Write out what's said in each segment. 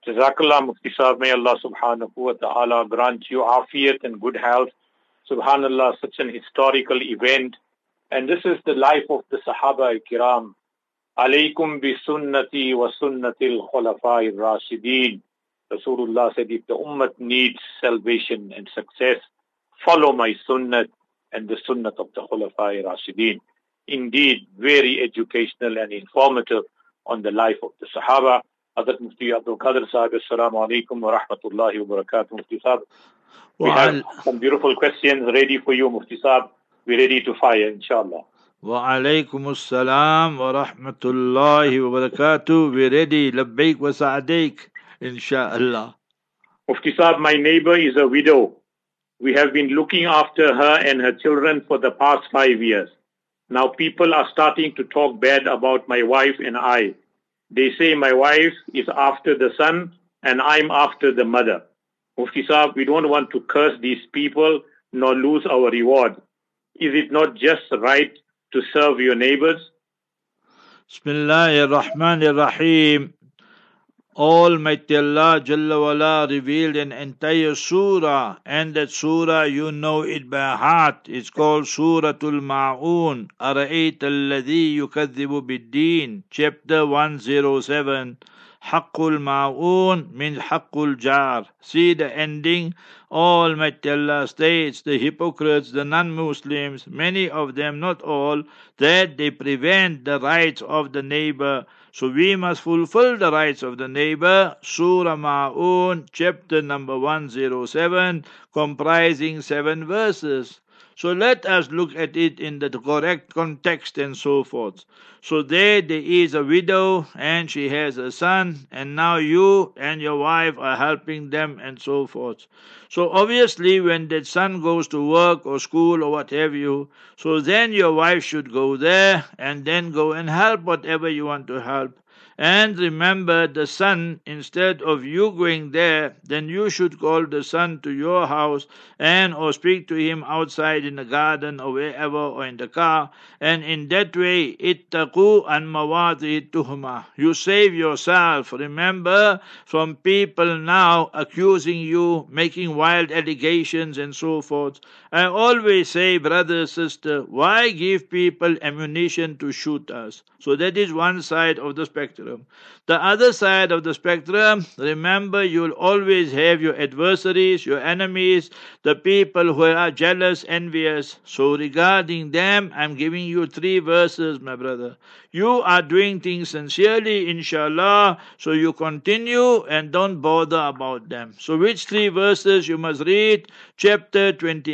Jazakallah Mufti Sahib, may Allah subhanahu wa ta'ala grant you afiyat and good health. Subhanallah, such an historical event. And this is the life of the Sahaba Kiram. Alaykum bi sunnati wa sunnatil khulafai rashideen. Rasulullah said, if the ummah needs salvation and success, follow my sunnat and the sunnat of the khulafai rashideen. Indeed, very educational and informative on the life of the Sahaba. Hazrat Mufti Abdul Qadir Sahib, Assalamu alaikum wa rahmatullahi wa barakatuh, Mufti Sahib. We have some beautiful questions ready for you, Mufti Sahib. We're ready to fire, inshallah. Wa alaikum assalam wa rahmatullahi wa barakatuh. We're ready. Labbaik wa sa'adaik, inshallah. Mufti Sahib, my neighbor is a widow. We have been looking after her and her children for the past 5 years. Now people are starting to talk bad about my wife and I. They say my wife is after the son and I'm after the mother. Mufti Sahib, we don't want to curse these people nor lose our reward. Is it not just right to serve your neighbors? Bismillahir Rahmanir Rahim. Almighty Allah Jalla wala revealed an entire surah, and that surah you know it by heart. It's called Suratul Ma'un. Ara'ayta alladhi yukadhibu bid-din, chapter 107. Haqqul Ma'un means Haqqul Jar. See the ending. Almighty Allah states the hypocrites, the non-Muslims, many of them, not all, that they prevent the rights of the neighbor. So we must fulfill the rights of the neighbor. Surah Ma'un, chapter number 107, comprising 7 verses. So let us look at it in the correct context and so forth. So there is a widow and she has a son, and now you and your wife are helping them and so forth. So obviously when that son goes to work or school or what have you, so then your wife should go there and then go and help whatever you want to help. And remember, the son, instead of you going there, then you should call the son to your house and or speak to him outside in the garden or wherever or in the car. And in that way, ittaqu an mawadi tuhma. You save yourself, remember, from people now accusing you, making wild allegations and so forth. I always say, brother, sister, why give people ammunition to shoot us? So that is one side of the spectrum. The other side of the spectrum, remember, you'll always have your adversaries, your enemies, the people who are jealous, envious. So regarding them, I'm giving you 3 verses, my brother. You are doing things sincerely, inshallah, so you continue and don't bother about them. So which 3 verses you must read? Chapter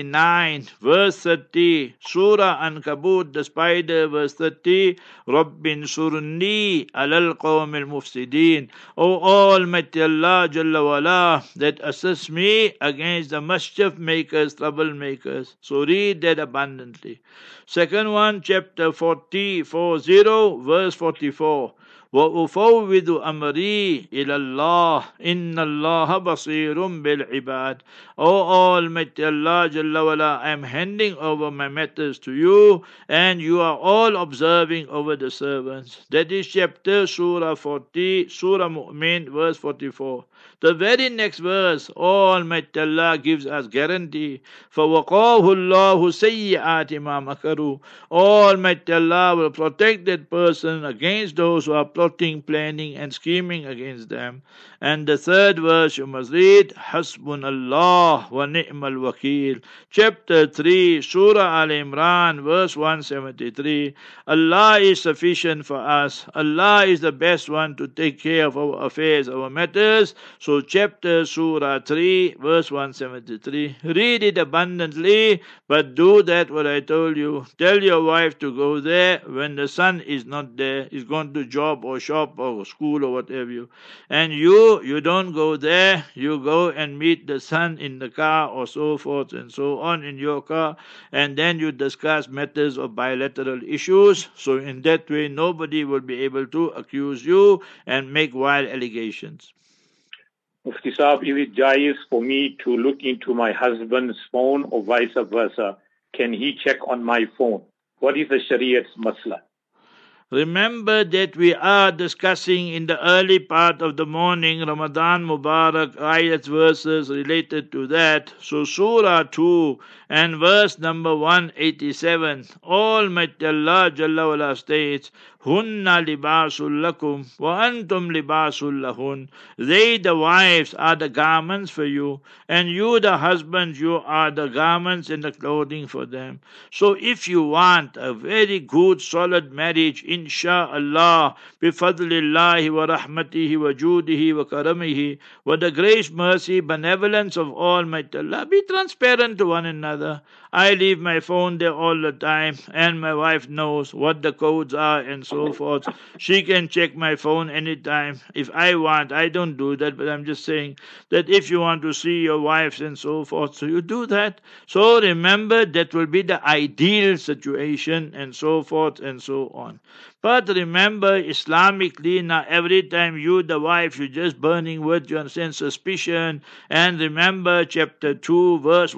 29, verse 30, Surah Ankabut, the spider, verse 30, Rabbin surni alal qawmil mufsidin. O Almighty Allah Jalla wala, that assist me against the mischief makers, troublemakers. So read that abundantly. Second one, chapter 40, verse 44. وَأُفَوِّضُ أَمْرِي إِلَى اللَّهِ إِنَّ اللَّهَ بَصِيرٌ بِالْعِبَادِ. O Almighty Allah Jalla wala, I am handing over my matters to you, and you are all observing over the servants. That is chapter Surah 40, Surah Mu'min, verse 44. The very next verse, Almighty Allah gives us guarantee. فَوَقَاهُ اللَّهُ سَيِّئَاتِ مَا مَكَرُوا. Almighty Allah will protect that person against those who are plotting, planning and scheming against them. And the third verse you must read, Hasbunallah wa ni'mal wakil. Chapter 3, Surah Al-Imran, verse 173. Allah is sufficient for us. Allah is the best one to take care of our affairs, our matters. So chapter Surah 3, verse 173. Read it abundantly, but do that what I told you. Tell your wife to go there when the son is not there, is gone to job or shop or school or whatever you. And you don't go there, you go and meet the son in the car or so forth and so on in your car, and then you discuss matters of bilateral issues. So in that way nobody will be able to accuse you and make wild allegations. Mufti Sahib, is it jais for me to look into my husband's phone or vice versa? Can he check on my phone? What is the Shariat's masla? Remember that we are discussing in the early part of the morning Ramadan Mubarak ayat verses related to that. So Surah 2 and verse number 187. Almighty Allah Jalla wala states, Hunna libasul lakum wa antum libasul lahun. They, the wives, are the garments for you, and you, the husbands, you are the garments and the clothing for them. So if you want a very good, solid marriage, insha'Allah, bifadlillahi wa rahmatihi wa judihi wa karamihi, with the grace, mercy, benevolence of Almighty Allah, be transparent to one another. I leave my phone there all the time, and my wife knows what the codes are and so forth. She can check my phone anytime if I want. I don't do that, but I'm just saying that if you want to see your wives and so forth, so you do that. So remember, that will be the ideal situation and so forth and so on. But remember, Islamically, now every time you, the wife, you're just burning with, you understand, suspicion. And remember, chapter 2, verse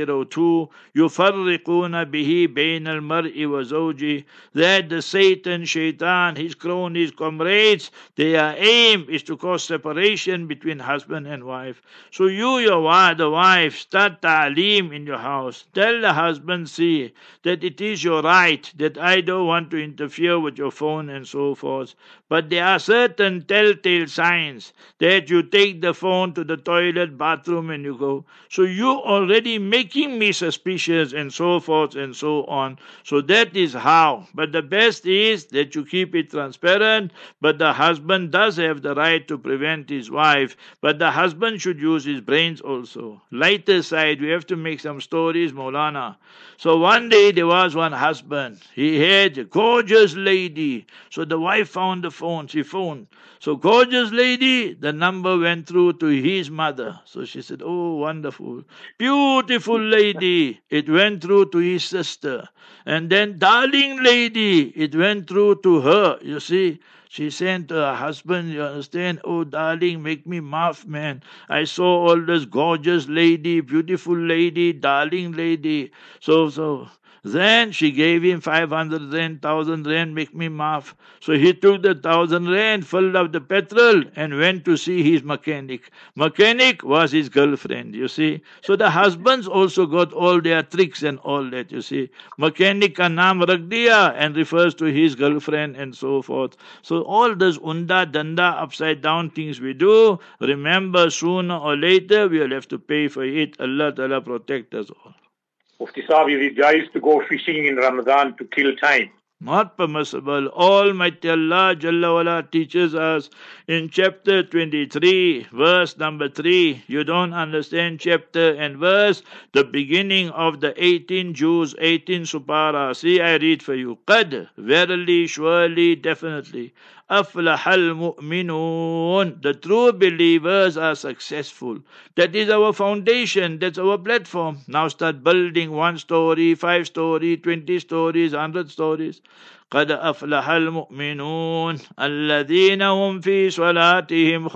102, يُفَرِّقُونَ بِهِ بَيْنَ الْمَرْءِ وَزَوْجِهِ, that the Satan, Shaitan, his cronies, comrades, their aim is to cause separation between husband and wife. So you, the wife, start ta'aleem in your house. Tell the husband, see, that it is your right, that I don't want to interfere with your phone and so forth. But there are certain telltale signs that you take the phone to the toilet, bathroom, and you go. So you already making me suspicious and so forth and so on. So that is how. But the best is that you keep it transparent. But the husband does have the right to prevent his wife. But the husband should use his brains also. Lighter side, we have to make some stories, Maulana. So one day there was one husband. He had a gorgeous lady. So the wife found the phone. She phoned. So gorgeous lady, the number went through to his mother. So she said, oh, wonderful. Beautiful lady. It went through to his sister. And then darling lady, it went through to her. You see, she sent to her husband, you understand? Oh, darling, make me laugh, man. I saw all this gorgeous lady, beautiful lady, darling lady. So then she gave him 500 rand, 1,000 rand, make me laugh. So he took the 1,000 rand, filled up the petrol, and went to see his mechanic. Mechanic was his girlfriend, you see. So the husbands also got all their tricks and all that, you see. Mechanic ka naam rakh diya and refers to his girlfriend and so forth. So all this unda, danda, upside down things we do, remember sooner or later we will have to pay for it. Allah Ta'ala protect us all. Mufti Sahib, is it jais to go fishing in Ramadan to kill time? Not permissible. Almighty Allah Jalla wala teaches us in chapter 23, verse number 3. You don't understand chapter and verse, the beginning of the 18 Juz, 18 Supara. See, I read for you. Qad, verily, surely, definitely. Aflahal mu'minun. The true believers are successful. That is our foundation. That's our platform. Now start building 1 story, 5 story, 20 stories, 100 stories. قد أفلح المؤمنون الذين هم في صلاتهم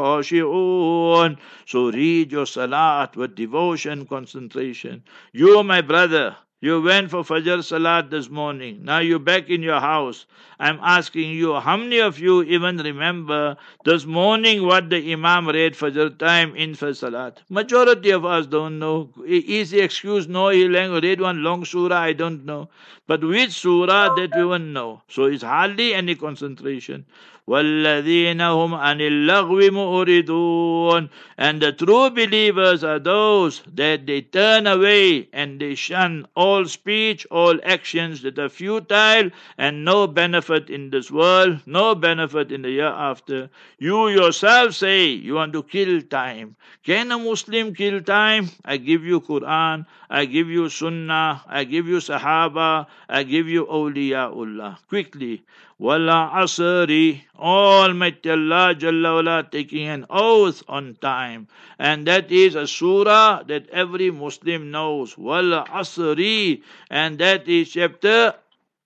خاشعون. So read your salat with devotion, concentration. You, my brother, you went for Fajr Salat this morning. Now you're back in your house. I'm asking you, how many of you even remember this morning what the Imam read Fajr time in Fajr Salat? Majority of us don't know. Easy excuse, no, he read one long surah, I don't know. But which surah that we won't know. So it's hardly any concentration. وَالَّذِينَ هُمْ عَنِ اللَّغْوِ مُؤْرِضُونَ. And the true believers are those that they turn away and they shun all speech, all actions that are futile and no benefit in this world, no benefit in the year after. You yourself say you want to kill time. Can a Muslim kill time? I give you Quran, I give you Sunnah, I give you Sahaba, I give you Awliyaullah. Quickly. Wala asri, Almighty Allah Jalla wala taking an oath on time. And that is a surah that every Muslim knows. Wala asri. And that is chapter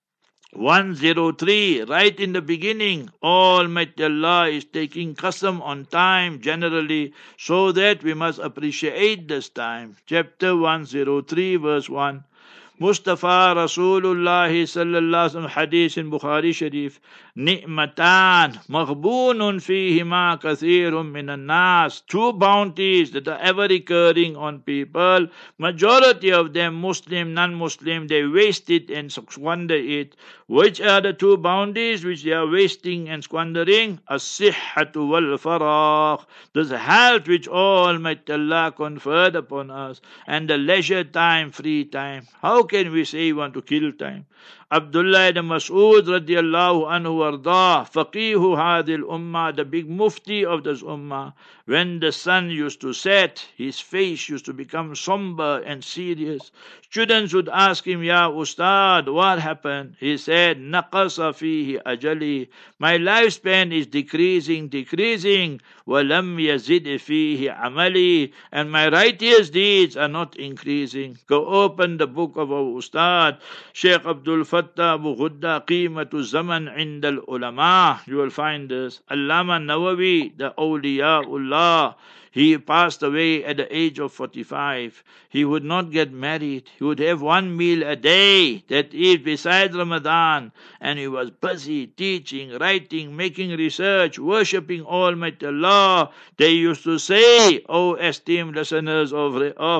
103, right in the beginning. Almighty Allah is taking qasam on time generally, so that we must appreciate this time. Chapter 103, verse 1. Mustafa Rasulullah sallallahu alaihi wasallam hadith in Bukhari Sharif, ni'matan maghbunun fihima kathirun minan nas, two bounties that are ever recurring on people, majority of them Muslim, non-Muslim, they waste it and squander it. Which are the two bounties which they are wasting and squandering? As-sihhatu wal-faragh, this health which Almighty Allah conferred upon us, and the leisure time, free time. How can we say we want to kill time? Abdullah ibn Mas'ud radiallahu anhu wardah, faqihu hadil ummah, the big mufti of this ummah, when the sun used to set, his face used to become somber and serious. Students would ask him, Ya Ustad, what happened? He said, Naqasa fihi ajali, my lifespan is decreasing, walam yazid fihi amali, and my righteous deeds are not increasing. Go open the book of our Ustad, Sheikh Abdul Fattah Abu Ghudda, Qimatu Zaman Indal Ulama. You will find this. Allama Nawawi, the Awliyaullah, he passed away at the age of 45. He would not get married. He would have one meal a day, that is besides Ramadan. And he was busy teaching, writing, making research, worshipping Almighty Allah. They used to say, oh esteemed listeners of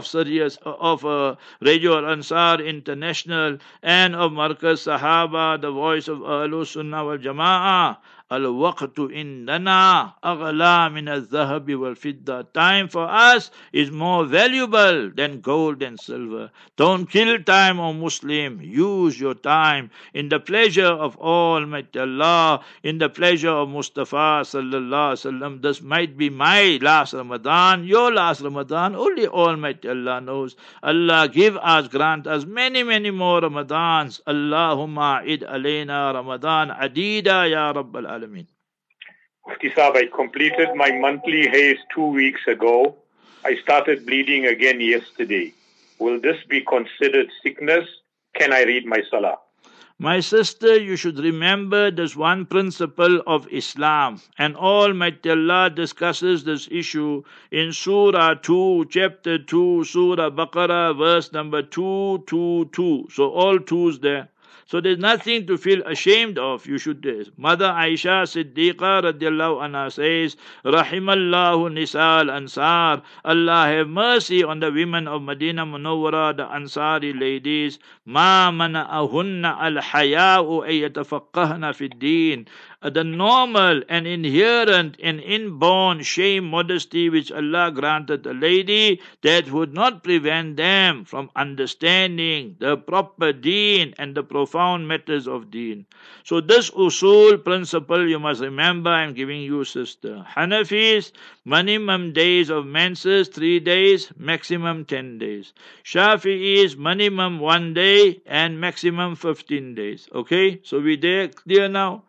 Radio Al-Ansar International and of Markaz Sahaba, the voice of Ahlus Sunnah wal Jama'ah, Al-waqtu indana aghla min al-dhahabi wal-fidda. Time for us is more valuable than gold and silver. Don't kill time, O Muslim. Use your time in the pleasure of Almighty Allah, in the pleasure of Mustafa sallallahu alaihi wasallam. This might be my last Ramadan, your last Ramadan. Only Almighty Allah knows. Allah give us, grant us many, many more Ramadans. Allahumma id alayna Ramadan adida ya Rabbal Alamin. Mufti Saab, I completed my monthly haze 2 weeks ago. I started bleeding again yesterday. Will this be considered sickness? Can I read my salah? My sister, you should remember this one principle of Islam. And Almighty Allah discusses this issue in Surah 2, chapter 2, Surah Baqarah, verse number 222. So all twos there. So there's nothing to feel ashamed of. You should. Mother Aisha Siddiqa radiallahu anha says, Rahimallahu Nisal Ansar. Allah have mercy on the women of Medina Munawwara, the Ansari ladies. Ma mana'ahunna al-haya'u ayyatafaqqahna fid deen. The normal and inherent and inborn shame, modesty which Allah granted a lady, that would not prevent them from understanding the proper deen and the profound matters of deen. So this usul principle you must remember I'm giving you, sister. Hanafis, minimum days of menses 3 days, maximum 10 days. Shafi'is, minimum 1 day and maximum 15 days. Okay, so we there clear now?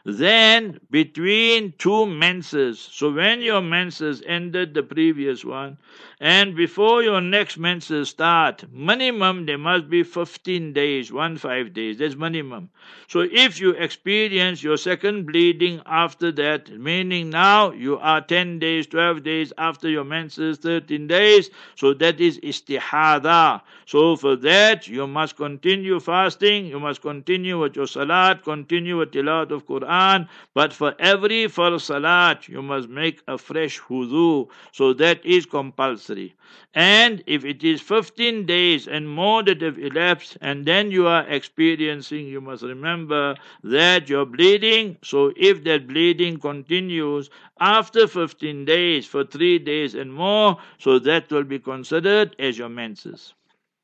Then between two menses, so when your menses ended the previous one, and before your next menses start, minimum there must be 15 days, 15 days, that's minimum. So if you experience your second bleeding after that, meaning now you are 10 days, 12 days after your menses, 13 days, so that is istihada. So for that you must continue fasting, you must continue with your salat, continue with tilawat of Quran, but for every first salat you must make a fresh wudu, so that is compulsory. And if it is 15 days and more that have elapsed and then you are experiencing, you must remember that you're bleeding. So if that bleeding continues after 15 days for 3 days and more, so that will be considered as your menses.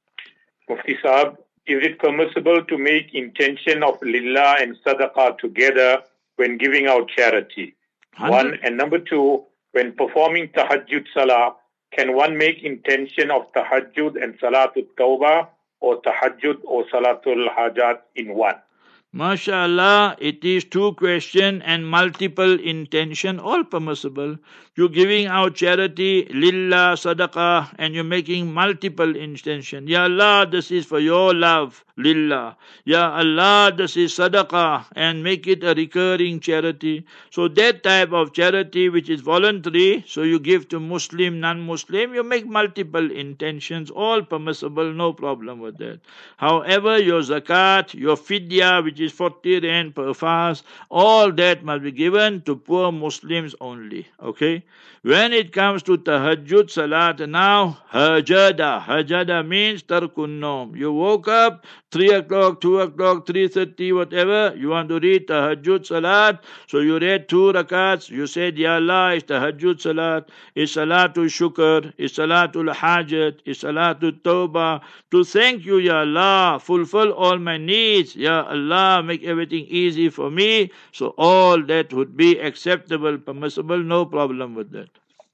Mufti Saab, is it permissible to make intention of lillah and sadaqah together when giving out charity? 1. And number 2, when performing tahajjud salah, can one make intention of tahajjud and salatul tawbah, or tahajjud or salatul hajat in one? MashaAllah, it is two question and multiple intention, all permissible. You're giving out charity, lillah, sadaqah, and you're making multiple intention. Ya Allah, this is for your love, lillah. Ya Allah, this is sadaqah, and make it a recurring charity. So that type of charity which is voluntary, so you give to Muslim, non-Muslim, you make multiple intentions, all permissible, no problem with that. However, your zakat, your fidya, which is 40 rand per fast, all that must be given to poor Muslims only. Okay? When it comes to tahajjud salat now, hajada means tarkun nom. You woke up 3 o'clock, 2 o'clock, 3:30, whatever, you want to read tahajjud salat, so you read 2 rakats, you said, Ya Allah, it's tahajjud salat, it's salatul shukr, it's salatul hajat, it's salatul tawbah, to thank you, Ya Allah, fulfill all my needs, Ya Allah, make everything easy for me, so all that would be acceptable, permissible, no problem with that.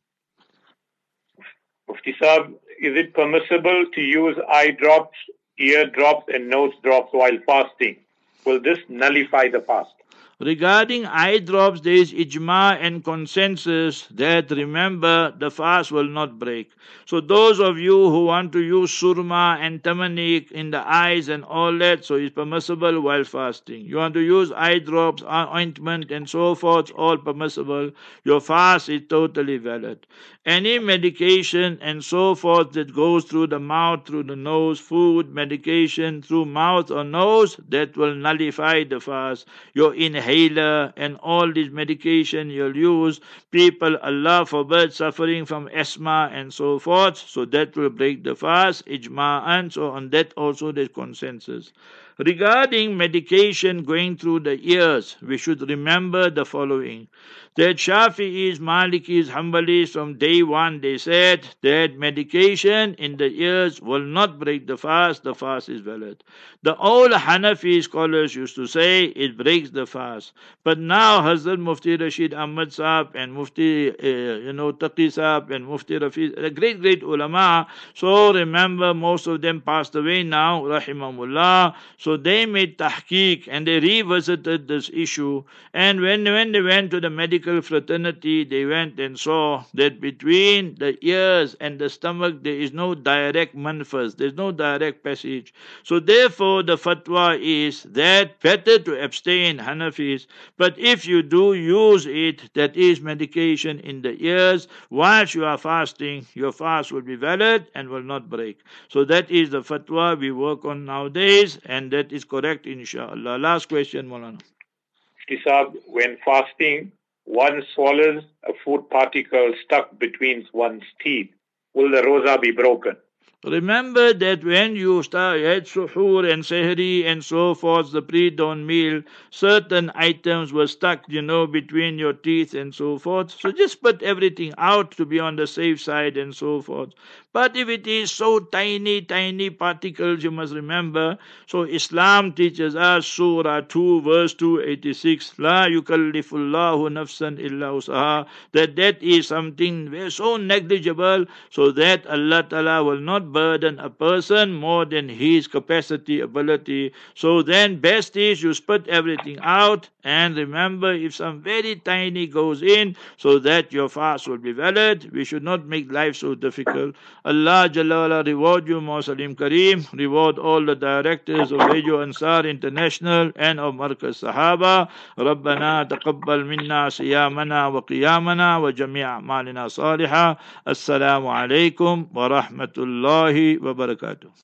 Mufti Saab, is it permissible to use eye drops, ear drops and nose drops while fasting? Will this nullify the fast? Regarding eye drops, there is ijma and consensus that, remember, the fast will not break. So those of you who want to use surma and tamanik in the eyes and all that, so it's permissible while fasting. You want to use eye drops, ointment and so forth, all permissible. Your fast is totally valid. Any medication and so forth that goes through the mouth, through the nose, food, medication through mouth or nose, that will nullify the fast. Your inhaler and all this medication you'll use, people, Allah forbid, suffering from asthma and so forth, so that will break the fast, ijma'an, so on that also there's consensus. Regarding medication going through the ears, we should remember the following. That Shafi'is, Malikis, Hanbalis, from day one, they said that medication in the ears will not break the fast is valid. The old Hanafi scholars used to say it breaks the fast. But now Hazrat Mufti Rashid Ahmad Saab and Mufti Taqi Saab and Mufti Rafi, the great ulama, so remember most of them passed away now, rahimahumullah. So they made tahqiq and they revisited this issue. And when they went to the medical fraternity, they went and saw that between the ears and the stomach there is no direct manfas, there is no direct passage. So therefore the fatwa is that better to abstain, Hanafis. But if you do use it, that is medication in the ears, whilst you are fasting, your fast will be valid and will not break. So that is the fatwa we work on nowadays, and that is correct, inshallah. Last question, Maulana. Tisab, when fasting, one swallows a food particle stuck between one's teeth. Will the roza be broken? Remember that when you start at suhoor and sehri and so forth, the pre-dawn meal, certain items were stuck, between your teeth and so forth. So just put everything out to be on the safe side and so forth. But if it is so tiny particles, you must remember. So Islam teaches us, Surah 2, verse 286, La yukallifullahu nafsan illa usaha, that is something very so negligible, so that Allah Ta'ala will not burden a person more than his capacity, ability. So then best is you spit everything out, and remember, if some very tiny goes in, so that your fast will be valid. We should not make life so difficult. Allah Jalla wala reward you, Salim Kareem, reward all the directors of Radio Ansar International and of Markaz Sahaba. ربنا تقبل منا صيامنا وقيامنا وجميع أعمالنا صالحة. السلام عليكم ورحمة الله وبركاته.